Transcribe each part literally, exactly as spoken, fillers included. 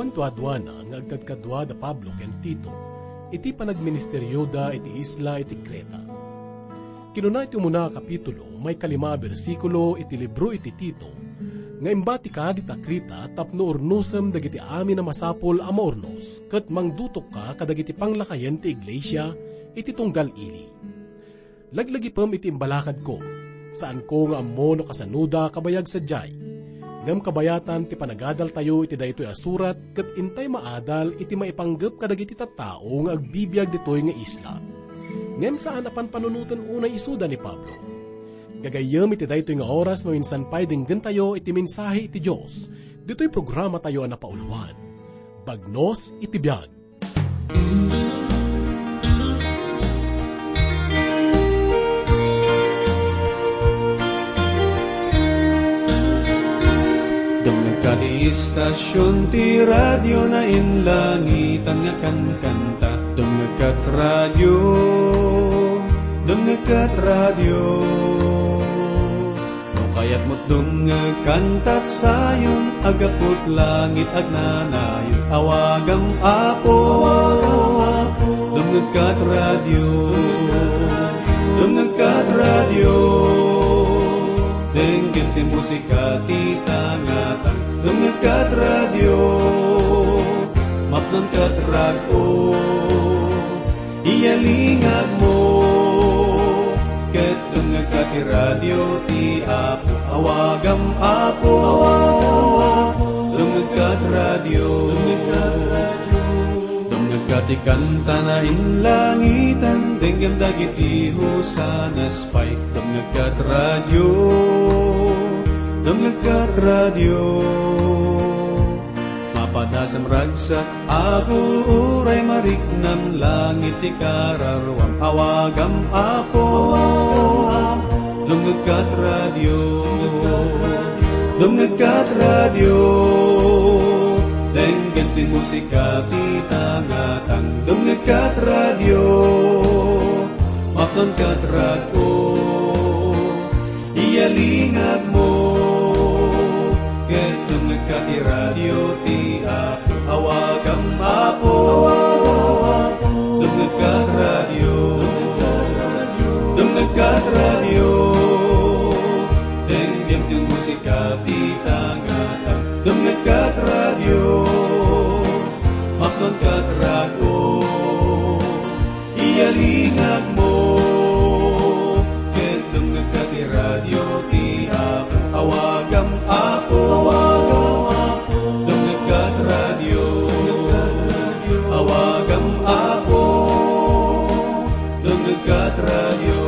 tuadwana nga agkadkadwa da Pablo ken Tito, iti panagministeryo da iti isla iti Creta. Kinuna iti muna kapitulo, may kalima bersikulo iti libro iti Tito, nga imbati ka dita Creta tapno urnusem dagiti amin na masapol a maurnos, ket mangdutok ka kadagiti panglakayen ti iglesia iti tunggal ili. Laglagi pam iti imbalakad ko, saan ko nga ammo no kasanuda kabayag sadyay. Ngam kabayatan ti panagadal tayo iti daytoy asurat ket intay maadal iti maipanggep kadagiti tattao nga agbibiyag ditoy nga isla. Ngem saan apan panunutan unay isuda ni Pablo. Gagayem iti daytoy nga oras no insan pay dinggen tayo iti mensahe iti Dios. Ditoy programa tayo na pauluan. Bagnos iti biag. Kadi istasyon ti radyo na inlangitan nga kankanta. Dumnagkat radyo, dumnagkat radyo. No kayat mo't dumnagkantat sayon, agapot langit agnanayon. Awagam apo, dumnagkat radyo, dumnagkat radyo. Denggen ti musika ti tangatan. Dumnagkat radyo, mapnon kat radyo, iyalingag mo, ket dumnagkat ti radyo ti apo, awagam apo, dumnagkat radyo, dumnagkat ti kanta na inlangitan, denggem dagiti husanas pay, dumnagkat radyo, dumnagkat radyo. Mapadasam ragsak ako uray mariknam langit ti kararwam awagam ako. Dumnagkat radyo, dumnagkat radyo. Denggen ti musika ti tangatang dumnagkat radyo. Mapnon kat radyo, iyalingag mo. Ket dumnagkat ti radyo ti apo, awagam apo. Dumnagkat radyo, dumnagkat radyo. Denggem ti musika ti tangatang dumnagkat radyo. Mapnon kat radyo, iyalingag mo. Ket dumnagkat ti radyo ti apo, awagam apo. Dumnagkat radyo, awagam apo. Dumnagkat radyo,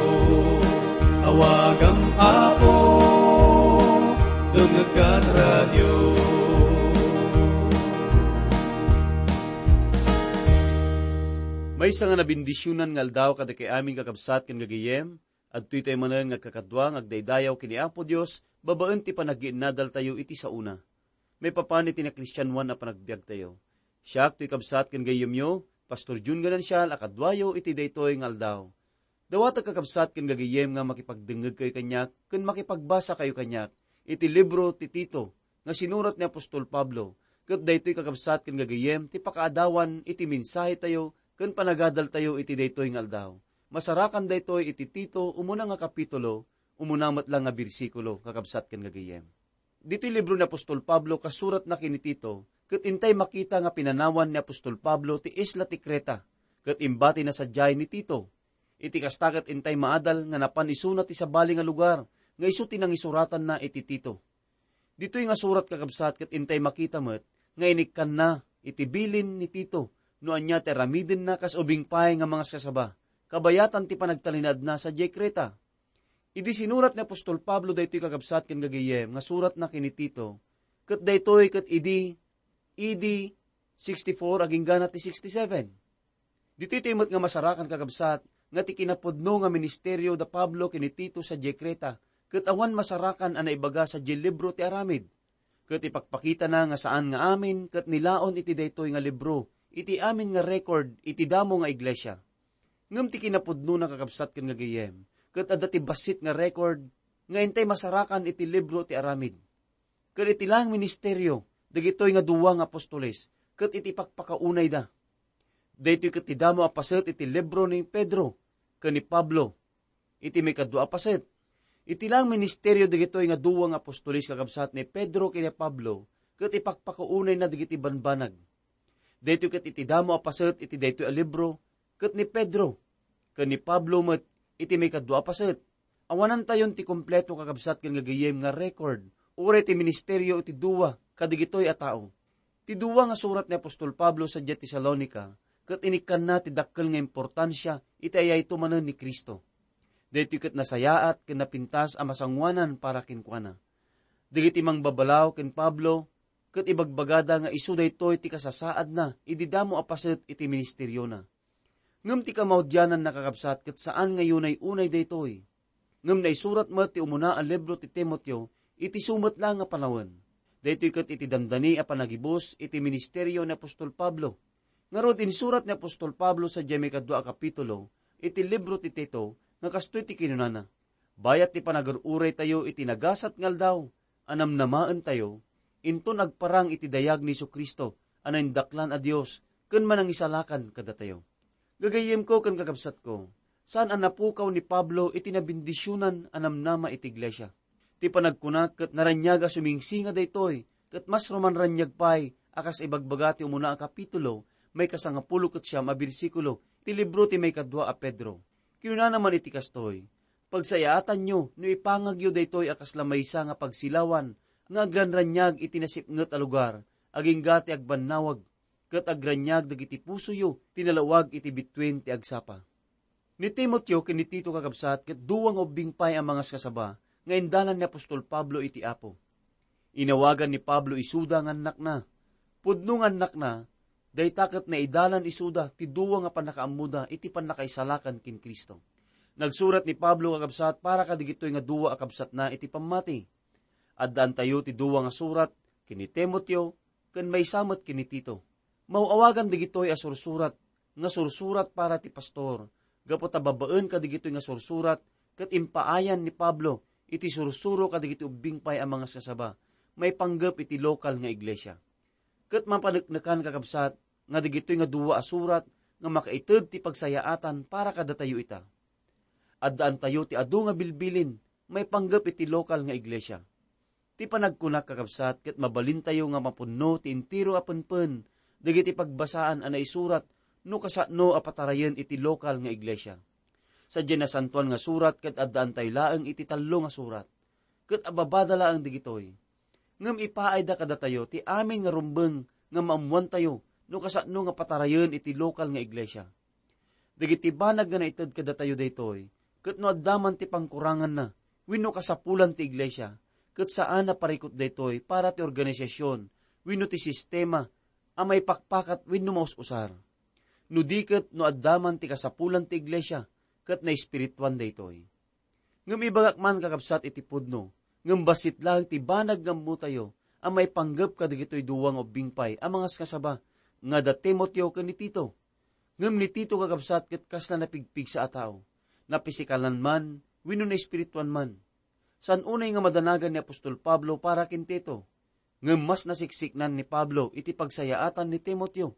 awagam apo. Dumnagkat radyo. May isa nga nabindisyonan nga aldaw kada kay aming kakabsat ken gagayem. At tuy tayo manan nga kakadwa, agdaydayaw kini Apo Diyos, babaan ti panaginadal tayo iti sa una. May papan iti na Kristiyanwan na panagbiag tayo. Siya, tuy kabsat ken gayemyo, Pastor Jun ganan siya, akadwayo iti daytoy ng aldaw. Dawat kakabsat ken gagayem nga makipagdengeg kayo kanyak, ken makipagbasa kayo kanyak, iti libro ti Tito, nga sinurat ni Apostol Pablo, ket daytoy kakabsat ken gagayem, ti pakaadawan iti mensahe tayo, ken panagadal tayo iti daytoy ng aldaw. Masarakan daytoy iti Tito, umuna nga kapitulo, umuna matlang nga bersikulo, kakabsat ken gagayem. Dito'y libro ni Apostol Pablo, kasurat na kini Tito, ket intay makita nga pinanawan ni Apostol Pablo ti isla ti Creta, ket imbati na sadyay ni Tito. Iti kastaket intay maadal nga napan isuna ti sabali nga lugar, nga isu tinang isuratan na iti Tito. Dito'y nga surat kakabsat, ket intay makita met, nga inikkan na iti bilin ni Tito, no anya ti ramiden na kas ubing pay nga mga sasaba. Kabayatan ti panagtalinad na sa Creta. Idi sinurat ni Apostol Pablo daytoy kakabsat ken gagayem nga surat na kini Tito. Ket daytoy ket idi idi sixty-four aging gana ti sixty-seven. Ditoy timot nga masarakan kakabsat nga ti kinapudno nga ministeryo da Pablo kini Tito sa Creta. Ket awan masarakan ana ibaga sa libro ti aramid. Ket ipakpakita na nga saan nga amin ket nilaon iti daytoy nga libro. Iti amin nga record iti damo nga iglesia. Ngem ti kinapudno na kakabsat ken gagayem, ket adda ti basit nga record nga intay masarakan iti libro ti aramid. Ket iti lang ministeryo dagitoy nga duwa nga apostoles, ket iti pakpakaunay da. Daytoy ket ti damo apaset iti libro ni Pedro, ken ni Pablo, iti may kadua apaset. Iti lang ministeryo dagitoy nga duwa nga apostoles kakabsat ni Pedro ken ni Pablo, ket ipakpakaunay na dagiti banbanag. Daytoy ket iti damo apaset iti daytoy a libro, ket ni Pedro, ken ni Pablo met iti may kadua apaset. Awanan tayon ti kompleto kakabsat ken gagayem nga record, ure ti ministeryo iti duwa kadigitoy a tao. Ti duwa nga surat ni Apostol Pablo sa Tesalonica, ket inikan na ti dakkel nga importansya iti ayay tumanen ni Kristo. Daytoy ket nasayaat ken napintas a masangwanan para kenkuana. Digiti mangbabalaw ken Pablo, ket ibagbagada nga isu daytoy ti kasasaad na ididamo apaset iti ministeryo na. Ngem ti kamawdyanan nakakabsat ket saan ngayon ay unay daytoy. Ngem naisurat met ti umuna a libro ti Timoteo, iti sumet lang nga panawon. Daytoy ket iti dandani a panagibus iti ministeryo ni Apostol Pablo. Ngarod insurat ni Apostol Pablo sa diyay kadua a kapitulo, iti libro ti Tito, nga kastoy ti kinunana. Bayat ti panagaruray tayo iti nagasat ngal daw, anamnamaan tayo, into nagparang iti dayag ni Jesu-Kristo, anayndaklan a Dios, ken manang isalakan kada tayo. Gagayem ko ken kakabsat ko, saan ang napukaw ni Pablo iti nabindisyunan anamnama iti iglesia. Ti panagkunak ket naranyaga sumingsinga daytoy, ket mas roman ranyag pay, akas ibagbaga ti umuna a kapitulo, may kasangapulo ket siyam a bersikulo, ti libro ti may kadua a Pedro. Kinuna naman iti kastoy, pagsayaatan nyo, no ipangagyo daytoy akas lamaysa nga pagsilawan, nga agranranyag iti nasipnget a lugar, aging gati agbanawag, ket agranyag dagiti puso yo, tinalawag iti bitwen ti agsapa. Ni Timoteo ken ni Tito kakabsat, ket duwang ubing pay ang mga kasaba, nga indalan ni Apostol Pablo iti Apo. Inawagan ni Pablo isuda nga anak na, pudno nga anak na, daytaket na idalan isuda, ti duwa nga panakaamuda, iti panakaisalakan kin Kristo. Nagsurat ni Pablo kakabsat, para kadigitoy nga duwa akabsat na iti pamati. Addaan tayo ti duwa nga surat, kini Timoteo, ken may samet kini Tito. Mauawagan digitoy a sursurat, nga sursurat para ti pastor, gapot ababaan kadigitoy nga sursurat, ket impaayan ni Pablo, iti sursuro kadigiti ubing pay ang mga kasaba, may panggap iti lokal nga iglesia. Ket mapaneknekan kakabsat, nga digitoy nga duwa a surat, nga makaited ti pagsayaatan para kada tayo ita. Addaan tayo ti adu nga bilbilin, may panggap iti lokal nga iglesia. Ti panagkunak kakabsat, ket mabalin tayo nga mapunno ti intiro a penpen, dagiti pagbasaan a naisurat, no kasano a patarayen iti lokal nga iglesia. Sa dinasantuan nga surat, ket addaan tayo laeng iti tallo nga surat. Ket ababadala ang digitoy. Ngem ipaay da kada tayo, ti amin nga rumbeng, nga maamuan tayo, no kasano nga patarayen iti lokal nga iglesia. Dagiti banag nga naited kada tayo daytoy, ket no addaman ti pangkurangan na, wenno kasapulan ti iglesia, ket saan na parikot daytoy para ti organisasyon, wenno ti sistema, amay pakpakat wenno maus-usar. No diket no addaman ti kasapulan ti iglesia, ket na espirituan daytoy. Ngem ibagak man kakabsat iti pudno, ngem basit lang ti banag ngam tayo, amay panggap kadigitoy duwang ubing pay, ang mga kasaba, nga da Timoteo ken ni Tito. Ngem ni Tito kakabsat ket kasla napigpig sa atao, napisikalan man, wenno na espirituan man. San unay nga madanagan ni Apostol Pablo para ken Tito, ngem mas nasiksiknan ni Pablo iti pagsayaatan ni Timoteo.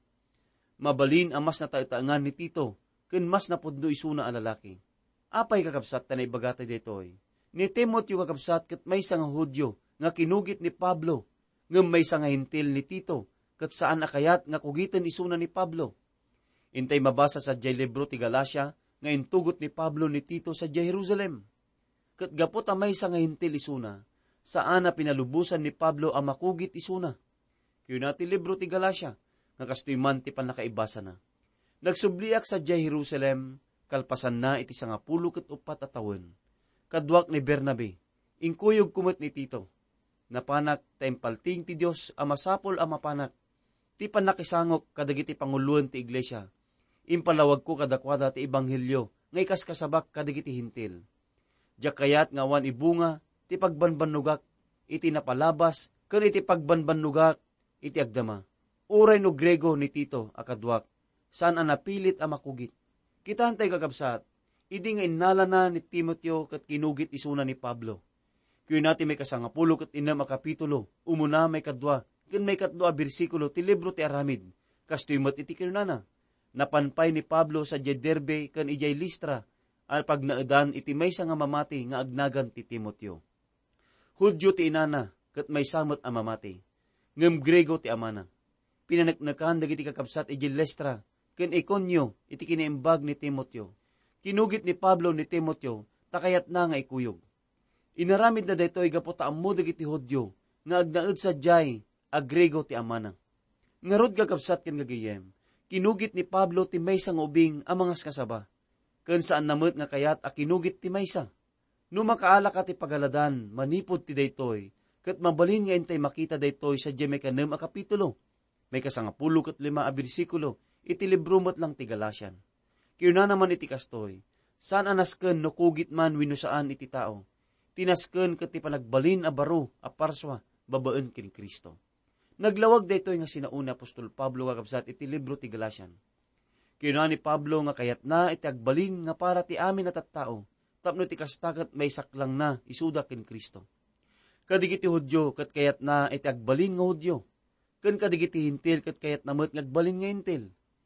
Mabalin ang mas nataetangan ni Tito, ken mas napudno isuna a lalaki. Apay kakabsat tanay bagatay daytoy. Ni Timoteo kakabsat ket maysa nga Hudyo nga kinugit ni Pablo, ngem maysa nga hintil ni Tito, ket saan akayat nga kugitan isuna ni Pablo. Intay mabasa sa diyay libro ti Galacia, nga intugot ni Pablo ni Tito sa diyay Jerusalem. Ket gapot a maysa nga hintil isuna, saan na pinalubusan ni Pablo ang makugit isuna. Kaya ti libro ti Galacia, nga kastoy man ti panakaibasa na. Nagsubliak sa diyay Jerusalem, kalpasan na iti sangapulo ket upat a tawen. Kadwak ni Bernabe, ingkuyog kumet ni Tito. Napanak tempalting ti Dios a masapol a mapanak. Ti panakisangok kadagiti panguluan ti iglesia. Impalawag ko kadakwada ti ebanghelyo, ngay kaskasabak kadagiti hintil. Diyak kayat nga wan ibunga, ti pagbanbanugak, iti napalabas, ken iti pagbanbanugak, iti agdama. Uray no Grego ni Tito akadwak, saan ang napilit ang makugit. Kitantay kakabsat, idi nga inala na ni Timoteo kat kinugit isuna ni Pablo. Kuyo natin may kasangapulo kat inam a kapitulo, umuna may kadwa, ken may katlo a bersikulo ti libro ti Aramid. Kastoy met iti kinunana. Napanpay ni Pablo sa Derbe ken ijay Listra, ang pagnaedan iti maysa nga mamati nga agnagan ti Timoteo. Hudyo ti inana, ket may samot a mamati. Ngem Grego ti amana. Pinaneknekan dagiti kakabsat ijay Listra, ken Iconio iti kiniimbag ni Timoteo. Kinugit ni Pablo ni Timoteo, takayat na nga ikuyog. Inaramid na daytoy gapo taammo dagiti Hudyo, nga agnaed sa jay, a Grego ti amana. Ngarod kakabsat ken gagayem, kinugit ni Pablo ti maysa nga ubing a mangas kasaba. Ken saan namet nga kayat a kinugit ti maysa. No makaala ka ti pagaladan, manipod ti daytoy, ket mabalin nga intay makita daytoy sa jay may kanem a kapitulo. May kasangapulo ket lima a bersikulo, iti libro met lang ti Galatian. Kiyuna naman iti kastoy, saan anasken no kugit man wenno saan iti tao. Tinasken ket ti panagbalin a baro a parswa babaen ken Kristo. Naglawag daytoy nga sinauna apostol Pablo kakabsat iti libro ti Galatian. Kiyuna ni Pablo nga kayat na iti agbalin nga para ti amin at tattao, tapno ti kastaket may saklang na isuda ken Kristo. Kadigiti Hudyo ket kayat na iti agbalin nga Hudyo, ken kadigiti Hintil ket kayat na met nga agbalin nga Hintil.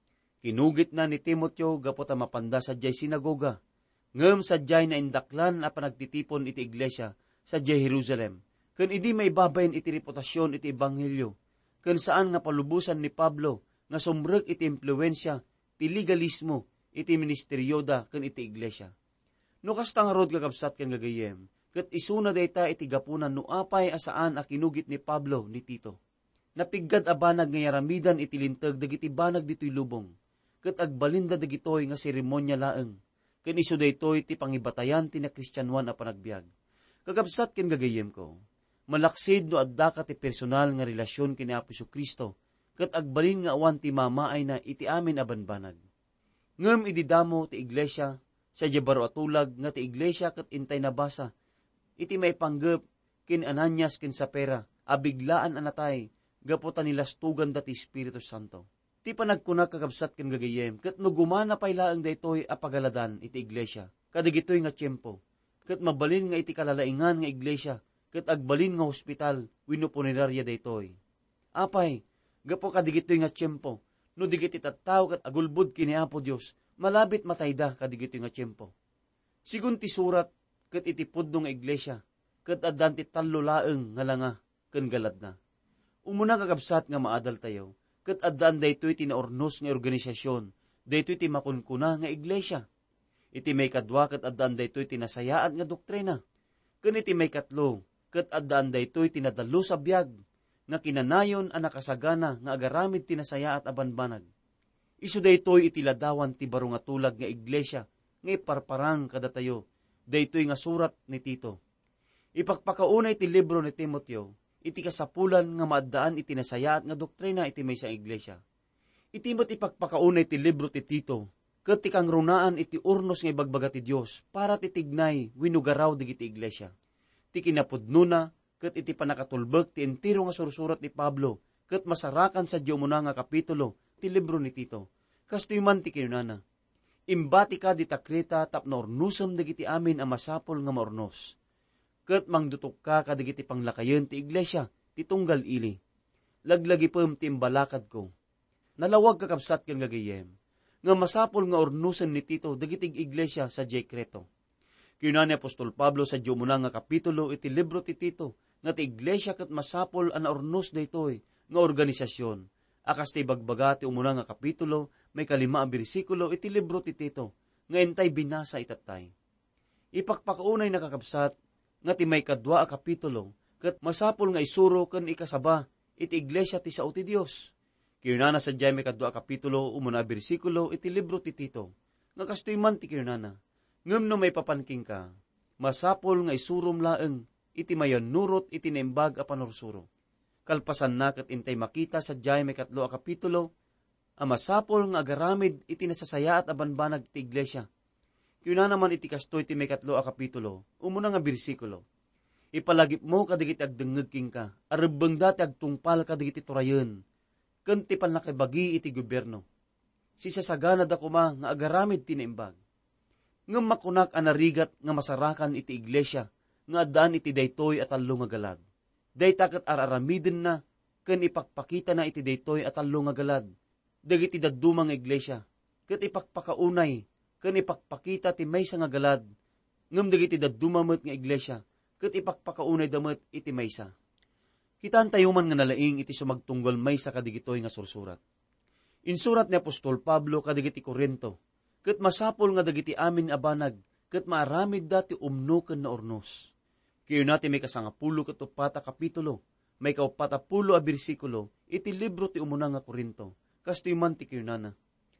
Kinugit na ni Timoteo gapo ta mapanda sa jay sinagoga, ngem sa jay na indaklan a panagtitipon iti iglesia sa jay Jerusalem, ken idi may babayen iti reputasyon iti ebanghelyo, ken saan nga palubusan ni Pablo nga sumrek iti impluensya ti legalismo iti ministeryoda ken iti iglesia. No kasta nga rod kakabsat ken gagayem, ket isuna dayta iti gapunan no apay asaan a kinugit ni Pablo ni Tito. Napiggad a banag nga yaramidan iti linteg dagiti banag ditoy lubong, ket agbalinda dagitoy nga seremonya laeng, ken isu daytoy ti pangibatayan ti na Kristyanuan a panagbiag. Kakabsat ken gagayem ko, malaksid no adda ka ti personal nga relasyon kini Apo Kristo, ket agbalin nga awan ti mamaay na iti amin a banbanag. Ngem ididamo ti iglesia, sa jabaro atulag nga ti iglesia ket intay nabasa, iti may panggep kin Ananias ken Sapera, abiglaan anatay, gaputa nilastugan dati Espiritu Santo. Ti panagkunak kakabsat ken gagayem, ket no gumana pay laeng daytoy a pagaladan iti iglesia, kadigitoy nga tiyempo, ket mabalin nga iti kalalaingan nga iglesia, ket agbalin nga hospital, wenno punerarya daytoy. Apay, gapo kadigitoy nga tiyempo, no digiti tattao ket agulbod kini Apo Dios, malabit matayda kadigitoy nga tiyempo. Sigun ti surat ket iti pudno nga iglesia, ket addan ti tallo laeng nga langa ken galad na. Umuna kakabsat nga maadal tayo, ket addan daytoy ti naornos nga organisasyon, daytoy ti makunkuna nga iglesia. Iti may kadwa ket addan daytoy ti nasayaan nga doktrina. Ken iti may katlo, ket addan daytoy ti nadalo sa biag, nga kinanayon a nakasagana nga agaramid ti nasaya at abanbanag. Isu daytoy iti ladawan ti baro nga tulag nga iglesia, nga iparparang kadatayo, daytoy nga surat ni Tito. Ipakpakaunay ti libro ni Timoteo, iti kasapulan nga maaddaan iti nasayaat nga doktrina iti maysa iglesia. Iti met ipakpakaunay ti libro ti Tito, ket ti kang runaan iti urnos nga ibagbaga ti Dios, para titignay winugaraw digiti iglesia. Ti kinapudnuna, ket iti panakatulbek ti entero nga sursurat ni Pablo, ket masarakan sa diumuna nga kapitulo ti libro ni Tito. Kastoy man ti kinunana, imbati ka di takreta tapno ornusem dagiti amin a masapol nga maornos. Ket mangdutok ka kadigiti panglakayen ti iglesia, ti tunggal ili. Laglagi pem ti imbalakad ko. Nalawag kakabsat ken gagayem, nga masapol nga ornusen ni Tito dagiti iglesia sa jay Creto. Kiuna ni Apostol Pablo sa diumuna nga kapitulo iti libro ti Tito, nga ti iglesia ket masapol an ornos daytoy nga organisasyon. Akas ti bagbaga ti umuna nga kapitulo, may kalima a bersikulo iti libro ti Tito, nga entay binasa itatay. Ipakpakaunay nakakabsat, nga ti may kadwa a kapitulo, ket masapol nga isuro ken ikasaba, iti iglesia ti sao ti Dios. Kiyunana sa jay may kadwa a kapitulo, umuna a bersikulo, iti libro ti Tito, nga kastoy man ti kiyunana, ngem no may papanking ka, masapol nga isurom laeng, iti mayon nurot iti naimbag a panursuro. Kalpasan na ket intay makita sa jay may katlo a kapitulo, a masapol nga agaramid iti nasasaya at abanbanag ti iglesia. Kiyuna naman iti kastoy ti may katlo a kapitulo, umuna nga bersikulo. Ipalagip mo kadigiti agdengeg king ka, arebeng dati agtungpal kadigiti turayen, ken ti panlakibagi iti gobyerno. Sisasagana da kuma nga agaramid ti naimbag. Ngem makunak anarigat nga masarakan iti iglesia, nga addaan iti daytoy at allo nga galag. Dayta ket araramiden na, ken ipakpakita na iti daytoy at allo nga galad, dagiti daddumang iglesia, ket ipakpakaunay, ken ipakpakita ti maysa nga galad, ngem dagiti daddumamet nga iglesia, ket ipakpakaunay damet iti maysa. Kitaan tayo man nga nalaing iti sumagtunggol maysa kadigitoy nga sursurat. Insurat ni Apostol Pablo kadigiti Korinto, ket masapol nga dagiti amin abanag, ket maaramid dati umno ken naornos. Kayo natin may kasangapulo ket upata kapitulo, may kaupata pulo a bersikulo, iti libro ti umuna nga Korinto, kastoy man ti kayo nana.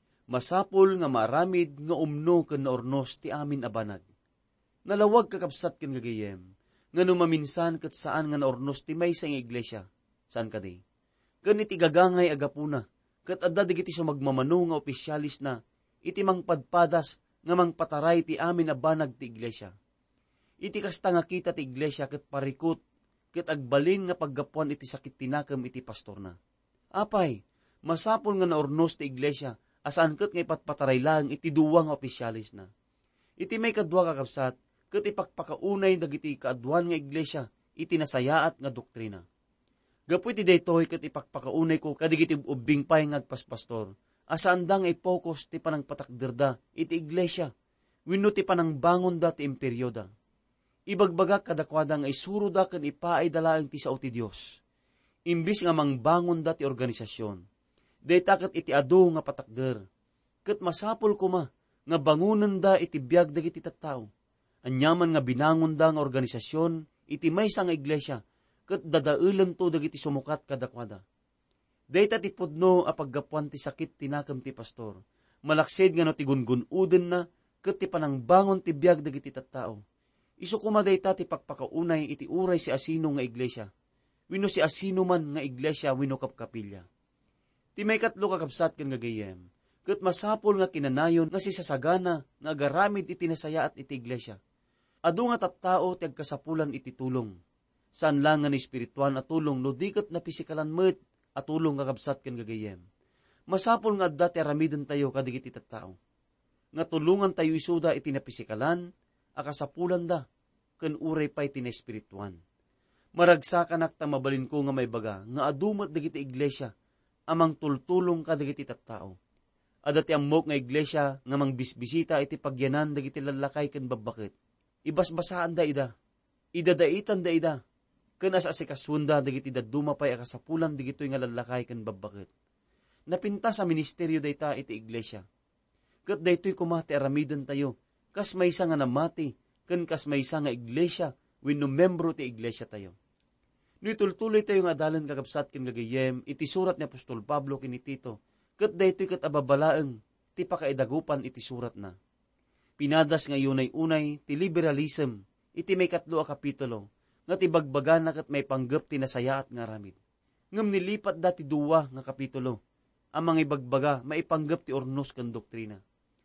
Masapol nga maaramid nga umno ken naornos ti amin abanag. Nalawag kakabsat ken gagayem, nga numaminsan ket saan nga naornos ti maysa nga iglesia, saan kadi? Ken iti gagangay agapuna, ket adda digiti sumagmamano nga opisyalis na, iti mangpadpadas nga mangpataray ti amin abanag ti iglesia. Iti kasta nga kita ti iglesia ket parikot, ket agbalin nga paggapuan iti sakit tinakam iti pastor na. Apay, masapol nga naornos ti iglesia, asaan ket nga ipatpataray lang iti duwa nga opisyalis na. Iti may kadwa kakabsat, ket ipakpakaunay dagiti kaadwan nga iglesia, iti nasayaat nga doktrina. Gapu iti daytoy ket ipakpakaunay ko kadigiti ubing pay nga agpaspastor, asaan da nga ipokus ti panangpatakderda iti iglesia, wenno ti panangbangon da ti imperyoda. Ibagbaga kadakwada nga isuro da ken ipaay dalaeng ti sao ti Dios. Imbis nga mangbangon da ti organisasyon, dayta ket iti adu nga patakder, ket masapol kuma nga bangunan da iti biag dagiti tattao. Anyaman nga binangon da nga organisasyon iti maysa nga iglesia, ket dadaelen to dagiti sumukat kadakwada. Dayta ti pudno a paggapuan ti sakit tinakam ti pastor, malaksid nga no ti gungunuden na, ket ti panangbangon ti biag dagiti tattao. Isu kumadayta ti pakpakaunay iti uray si asino nga iglesia, wenno si asino man nga iglesia wenno kapkapilya. Ti may katlo kakabsat ken gagayem, ket masapol nga kinanayon nga si sasagana nga agaramid iti nasayaat iti iglesia. Adu nga tattao ti agkasapulan iti tulong. Saan lang nga ni espirituan at tulong no diket na pisikalan met at tulong kakabsat ken gagayem. Masapol nga adda ti aramiden tayo kadigiti tattao. Nga tulungan tayo isuda iti napisikalan, akasapulan da, ken uray pay tinespirituan. Maragsakan ta mabalin ko nga may baga, nga adumat dagiti iglesia, amang tultulong ka dagiti tattao. Adati ammok nga iglesia, nga mang bisbisita iti pagyanan dagiti lalakay ken babakit. Ibasbasaan da ida, idadaitan da ida, ken as asikasunda dagiti dadduma pay akasapulan digitoy nga lalakay ken babakit. Napinta sa ministeryo dayta iti iglesia. Ket daytoy kumati aramiden tayo, kas maysa nga namati, ken kas maysa nga iglesia, wenno membro ti iglesia tayo. No itultuloy tayo nga adalan kakabsat ken gagayem, iti surat ni Apostol Pablo ken Tito, ket daytoy ket ababalaeng, ti pakaidagupan iti surat na. Pinadas nga yunay-unay, ti liberalism, iti may katlo a kapitulo, nga ti bagbagan na ket may panggep ti nasayaat nga ramid. Ngem nilipat dati duwa nga kapitulo, amang ibagbaga, maipanggep ti ornos ken doktrina.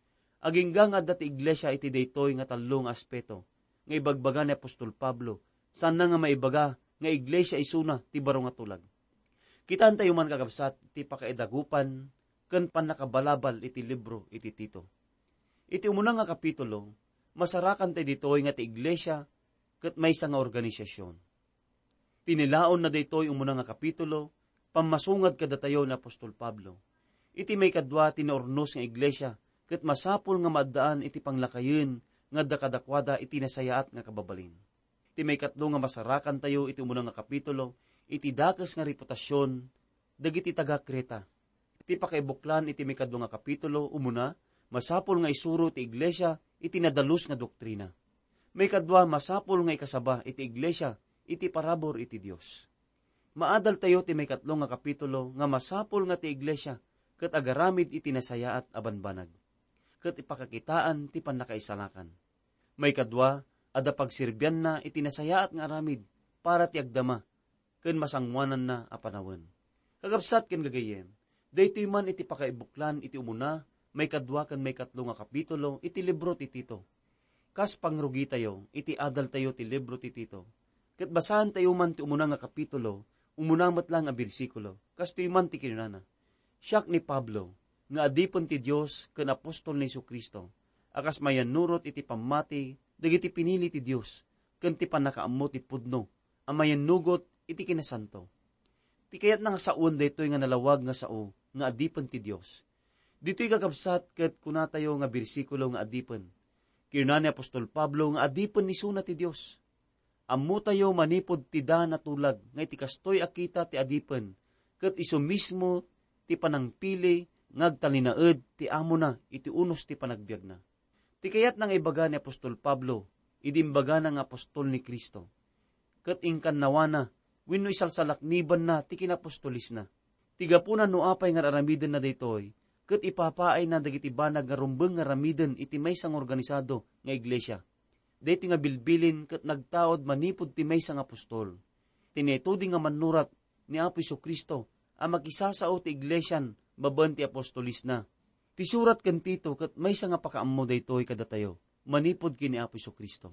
Agingga nga dati iglesia iti daytoy nga talong aspeto, nga ibagbaga ni Apostol Pablo, saan na nga maibaga nga iglesia isuna ti baro nga tulag. Kitaan tayo man kakabsat, ti pakaidagupan, ken panakabalabal iti libro iti Tito. Iti umuna nga kapitulo, masarakan tayo ditoy nga ti iglesia, ket maysa nga organisasyon. Tinilaon na daytoy umuna nga kapitulo, pamasungad kada tayo ni Apostol Pablo. Iti may kadwa tinaornos nga iglesia, ket masapol nga maddaan iti panglakayen nga dakadakwada iti nasayaat nga kababalin. Iti may katlo nga masarakan tayo iti umuna nga kapitulo, iti dakes nga reputasyon, dagiti taga Kreta. Iti pakaibuklan iti may kadlo nga kapitulo, umuna, masapol nga isuro ti iglesia, iti nadalus nga doktrina. May kadwa masapol nga ikasaba iti iglesia, iti parabor iti Dios. Maadal tayo ti may katlo nga kapitulo, nga masapol nga ti iglesia, ket agaramid iti nasayaat abanbanag. Ket ipakakitaan ti pannakaisalakan. May kadwa, ada pagsirbyan na iti nasayaat nga aramid, para ti agdama, ken masangwanan na apanawen. Kagabsat ken gagayem, daytoy man iti pakaibuklan iti umuna, may kadwa ken may katlo nga kapitulo, iti libro ti Tito. Kas pangrugi tayo, iti adal tayo ti libro ti Tito. Ket basahan tayo man ti umuna nga kapitulo, umuna met lang a bersikulo, kas ti man ti kinunana. Siak ni Pablo, nga adipon ti Dios ken apostol ni Jesu-Kristo, akas mayanurot iti pamati, dagiti pinili ti Dios, ken ti panakaammo ti pudno, a mayanugot iti kinasanto. Ti kayat na nga saon daytoy nga nalawag nga sao, nga adipen ti Dios. Dito'y kakabsat ket kunatayo nga bersikulo nga adipen. Kinunan ni Apostol Pablo nga adipen ni suna ti Dios. Ammo tayo manipod ti da na tulag, nga iti kastoy akita ti adipen, ket iso mismo ti panangpili, ngagtalinaed ti amo na, iti unos ti panagbiag na. Ti kayat nang ibaga ni Apostol Pablo, idimbaga ng apostol ni Kristo. Ket ingkan nawana, wenno isalsalakniban na ti kinapostolis na. Tigapunan no apay nga aramiden na daytoy, ket ipapaay na dagiti banag nga rumbeng nga ramiden iti maysang organisado nga iglesia. Dayto nga bilbilin ket nagtaod manipod ti maysang apostol. Tinetudi nga manurat ni Apo Kristo ang makisasao ti iglesyan baben ti apostolis na. Ti surat ken Tito ket maysa nga pakaammo daytoy kadatayo, manipod kini Apo Kristo.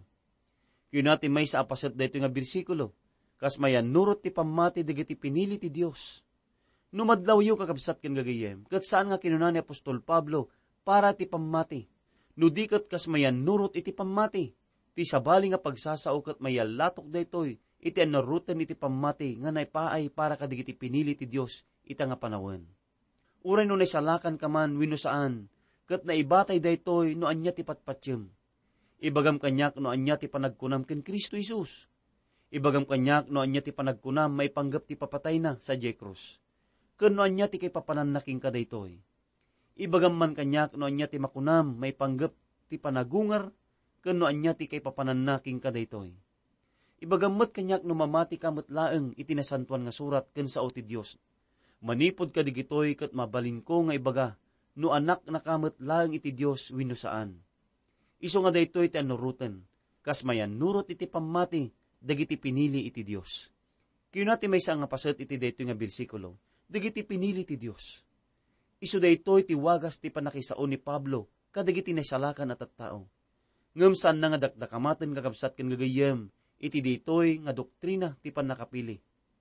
Kunati maysa apaset daytoy nga bersikulo, kas mayan nurot ti pamati dagiti pinili ti Dios. Numadlaw yu kakabsat ken gagayem, ket saan nga kinunan ni Apostol Pablo para ti pamati. Nudikat kas mayan nurot iti pamati, ti sabali nga pagsasao ket mayalatok daytoy, iti anarutan iti pamati nga naipaay para kadigiti pinili ti Dios ita nga panawen. Uray no naisalakan ka man wenno saan, ket naibatay daytoy no anya ti patpatyem. Ibagam kanyak no anya ti panagkunam ken Kristo Jesus. Ibagam kanyak no anya ti panagkunam maipanggap ti papatay na sa Jecros. Ken no anya ti kay papanannaking kadaytoy. Ibagam man kanyak no anya ti makunam maipanggap ti panagungar, ken no anya ti kay papanannaking kadaytoy. Ibagam met kanyak no mamati ka met laeng iti nasantuan nga surat ken sao ti Dios. Manipod ka digitoy ket mabalin ko nga ibaga, no anak na kamet laeng iti Dios wenno saan. Isu nga daytoy ti anuruten, kas mayan nurot iti pamati, dagiti pinili iti Dios. Kunati maysa nga paset iti daytoy nga bersikulo, dagiti pinili ti Dios. Isu daytoy ti wagas ti panakisao ni Pablo, kadagiti naisalakan at tattao. Ngem saan na nga dakdakamaten kakabsat ken gagayem, iti daytoy nga doktrina ti panakapili.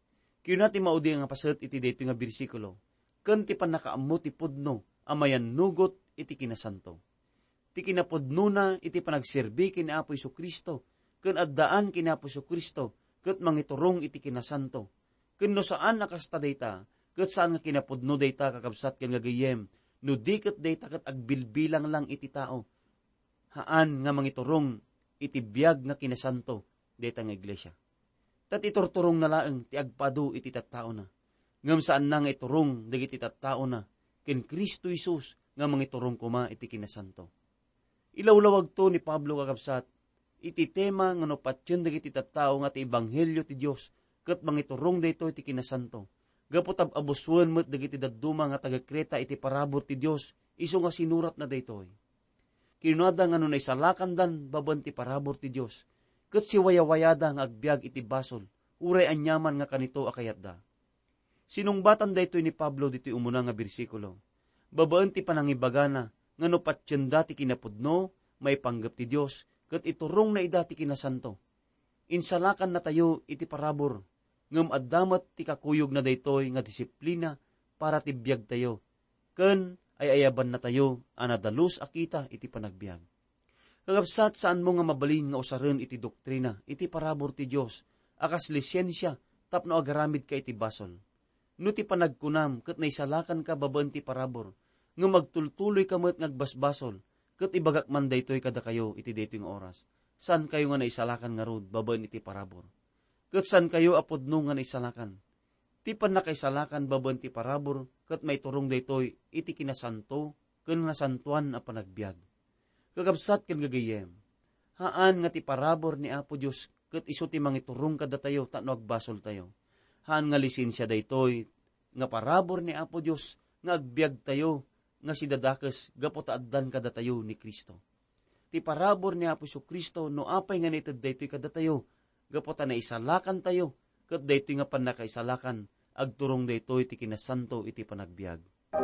Kunati maudi nga paset iti daytoy nga bersikulo, ken ti panakaammo ti pudno, amayan nugot iti kinasanto. Ti kinapudno na iti panagserbi kini Apo Kristo, ken addaan kini Apo Kristo, ket mangiturong iti kinasanto. Ken no saan nakasta dayta, ket saan nga kinapudno dayta kakabsat ken gagayem, no diket dayta ket agbilbilang lang iti tao. Haan nga mangiturong iti biag nga kinasanto dayta nga iglesia. Tat iturturong na laeng ti agpadu iti tattao na. Ngem saan na nga iturong dagiti tattao na, ken Kristo Jesus nga mangiturong kuma iti kinasanto. Ilawlawag to ni Pablo kakabsat, iti tema nga no patyen dagiti tattao nga ti ebanghelyo ti Dios, ket mangiturong daytoy iti kinasanto. Gaputab abuswen met dagiti dadduma nga taga-Kreta iti parabor ti Dios, isu nga sinurat na daytoy. Kinunada nga no naisalakan dan baben ti parabor ti Dios, ket si wayawayada nga agbiag iti basol, uray anyaman nga kanito akayat da. Sinungbatan daytoy ni Pablo ditoy umuna nga bersikulo. Babaen ti panangibagana, nga no patyen dati kinapudno, may panggap ti Dios, ket iturong na idati kinasanto. Insalakan na tayo iti parabor, ngem addamat ti kakuyog na daytoy nga disiplina para ti biag tayo, ken ay ayaban na tayo anadalus akita iti panagbiag. Kakabsat saan mo nga mabalin nga usaren iti doktrina, iti parabor ti Dios, akas lisyensya tapno agaramid ka iti basol. No ti panagkunam ket naisalakan ka babaen ti parabor, nga magtultuloy ka met ngagbasbasol, ket ibagak man daytoy kada kayo iti daytoy nga oras. San kayo nga naisalakan nga rod babaen iti parabor? Ket san kayo apudno nga naisalakan? Ti panakaisalakan babaen ti parabor, ket maiturong daytoy iti kinasanto ken nasantuan a panagbiag. Kakabsat ken gagayem, haan nga ti parabor ni Apo Dios, ket isu ti mangiturong kada tayo tapno agbasol tayo. Haan nga lisensya daytoy nga parabor ni Apo Dios, nga agbiag tayo, nga si dadakes gapo taaddan kada tayo ni Kristo. Ti parabor ni Apo Kristo no apay nga nited daytoy kada tayo, gapo ta naisalakan tayo, ket daytoy nga panakaisalakan, agturong daytoy ti kinasanto iti panagbiag.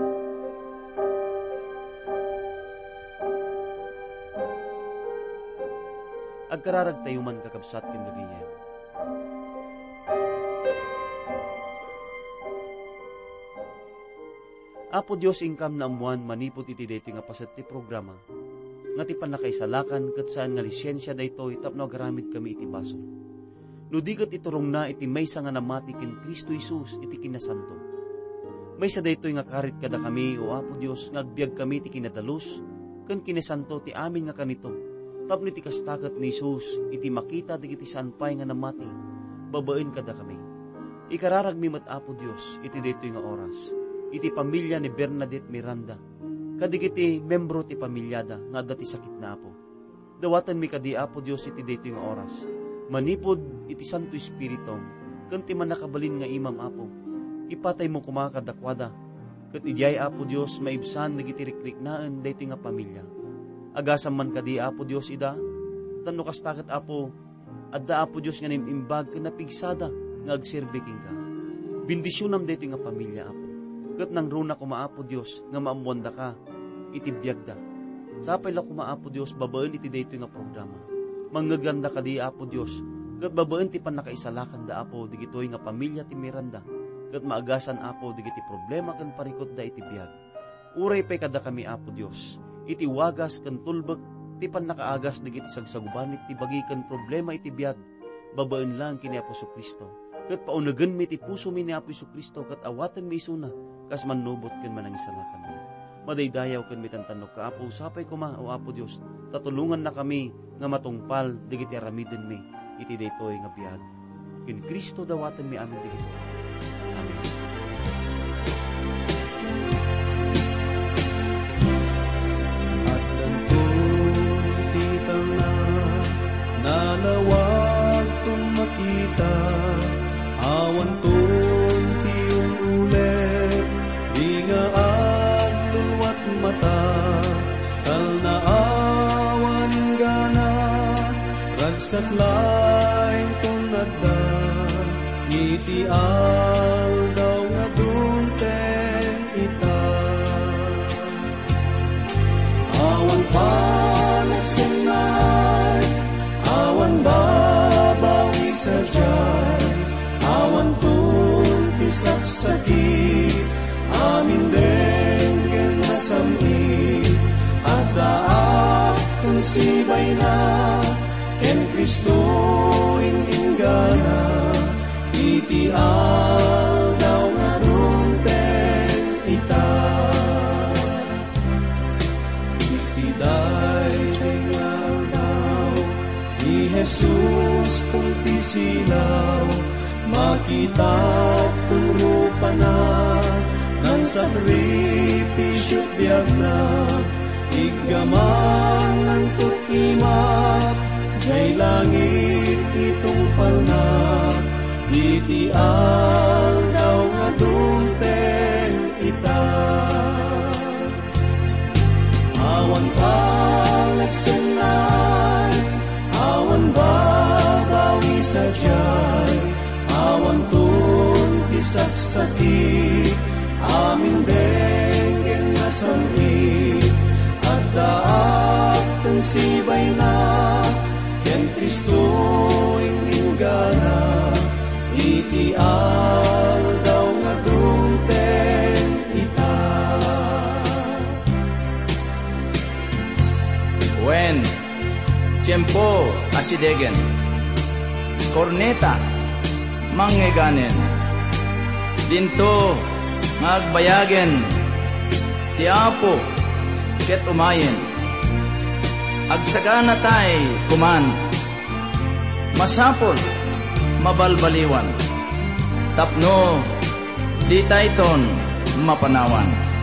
Agkararag tayo man kakabsat ken gagayem. Apo Dios ingkam na amuan manipot iti daytoy nga paset ti programa, nga ti panakaisalakan ket saan nga lisyensya daytoy tapno agaramid kami iti basol. no digat iturong na iti maysa nga namati ken Kristo Jesus iti kinasanto. Maysa daytoy nga karit kada kami, o Apo Dios, nga agbiag kami ti kinadalus, ken kinasanto ti amin nga kanito, tapno iti kastakat ni Jesus, iti makita digiti sanpay nga namati, babaen kada kami. Ikararag mi met Apo Dios, iti daytoy nga oras, iti pamilya ni Bernadette Miranda, kadigiti membro ti pamilyada, nga dati sakit na Apo. Dawatan mi kadi Apo Dios iti daytoy nga oras, manipod iti Santo Espiritu, ken ti manakabalin nga imam Apo, ipatay mo kumakadakwada, ket idiyay Apo Dios maibsan dagiti rikriknaan daytoy nga pamilya. Agasam man kadi Apo Dios ida, tanno kastaket Apo, adda Apo Dios nga nimimbag ken napigsada nga agserbiking ka. Bendisyonam daytoy nga pamilya Apo. Ket nang runa kuma Apo Dios nga maamuanda ka, iti biyagda. Sapay la kuma Apo Dios babaen iti daytoy nga programa. Manggaganda kadi Apo Dios, ket babaen ti panakaisalakan da Apo digitoy nga pamilya ti Miranda. Ket maagasan Apo digiti problema ken parikot da iti biag. Uray pay kada kami Apo Dios, iti wagas ken tulbek ti pannakaagas digiti sagsagubanit ti bagi ken problema iti biag. Babaen lang kini Apo Kristo. Ket paunagen mi ti puso mi ni Apo Kristo, ket awaten mi isuna kas manubot ken manangisalakan mo. Madaydayaw ken mitantanok ka Apo, sapay kuma o Apo Dios, tatulungan na kami nga matungpal digiti aramiden mi iti daytoy nga biag. Ken Kristo dawaten mi amin digito. Amen. At nantong titang na nalawag tong makita, awan tong tiyong ulit, di nga aglulwat mata, kal na awan gana, ragsak laing tong nagda, iti aldaw nga dunten ita. Awan pa nagsinay, awan babawi sa dyan, awan tunti saksakit, amin den ken nasami, at daak kung sibay na, ken Kristo iningana, iti aldaw nga dunten ita. Iti daytoy nga aldaw, ni Jesus kung ti silaw, makita kung rupa na, ng sakripisyo biyag na, igaman ng tukimak, jay langit itungpal na, iti aldaw nga dunten ita. Awan pa nagsenay, awan babawi sa dyan, awan tunti saksakit, amin benggen nasami, at daak tong sibay na, ken Kristo iningana, iti aldaw nga dunten ita. Wen, tiempo asidegen, korneta, manggeganen, dinto ngagbayagen, ti Apo ket umayen, agsagana tay kuman, masapol mabalbaliwan, tapno di tayton mapanawan.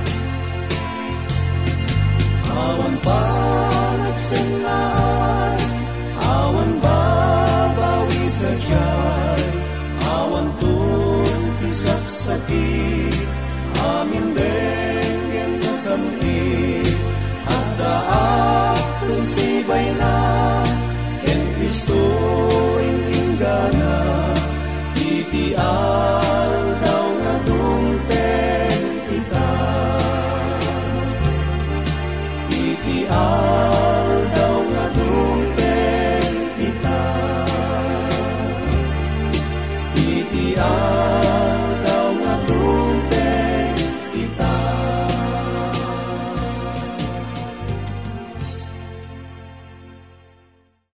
Awan pa nagsenay, awan babawi sa dyan, awan tunti saksakit, amin benggen nasami, at daak kung sibay na,